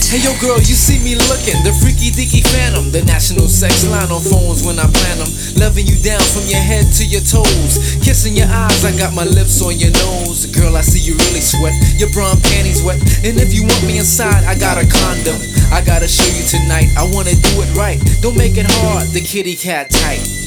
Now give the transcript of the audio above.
Hey yo girl, you see me looking, the freaky deaky phantom, the national sex line on phones when I plan them. Loving you down from your head to your toes, kissing your eyes, I got my lips on your nose. Girl, I see you really sweat, your bra and panties wet. And if you want me inside, I got a condom. I gotta show you tonight, I wanna do it right. Don't make it hard, the kitty cat tight.